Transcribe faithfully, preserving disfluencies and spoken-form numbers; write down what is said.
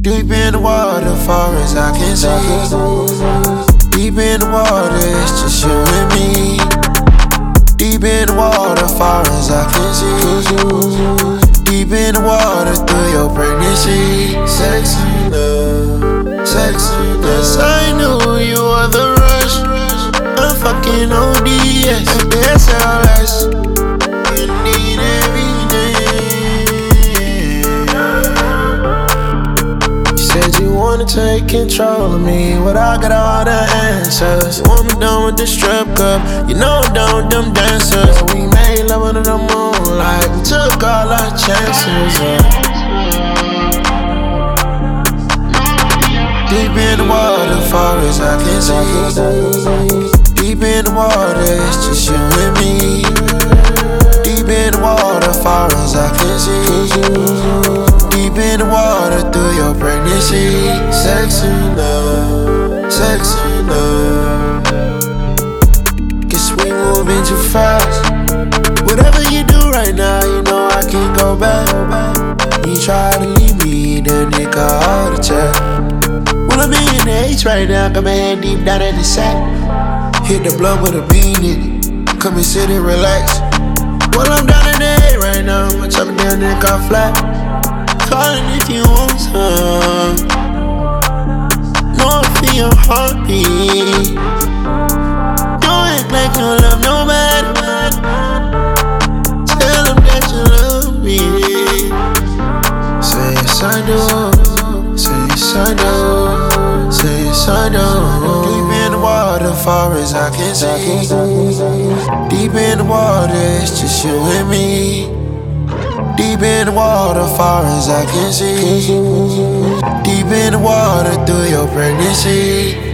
Deep in the water, far as I can see. Deep in the water, it's just you and me. Deep in the water, far as I can see. Deep in the water, through your pregnancy. Sexy love, sexy love. Yes, I knew you were the rush. I'm fucking O D S, S L S. You need everything. You said you wanna take control of me, but I got all the answers. You want me done with the strip club, you know I'm done with them dancers. We made love under the moonlight, we took all our chances. Yeah. Deep in the water, far as I can see. Deep in the water, it's just you and me. Deep in the water, far as I can see. Deep in the water, through your pregnancy. Sexy love, sexy love. Guess we moving too fast. Whatever you do right now, you know I can't go back. You try to leave me, then it got heart attack. Well, I'm in the H right now, got my hand deep down in the sack. Hit the blunt with a bean in it, come and sit and relax. Well, I'm down in the A right now, I'm chopping down that car flat. Calling if you want some. Know I feel your heartbeat. Don't act like you love nobody. Tell them that you love me. Say yes I do, say yes I do, say yes I do. Deep in the water, far as I can see. Deep in the water, it's just you and me. Deep in the water, far as I can see. Deep in the water, through your pregnancy.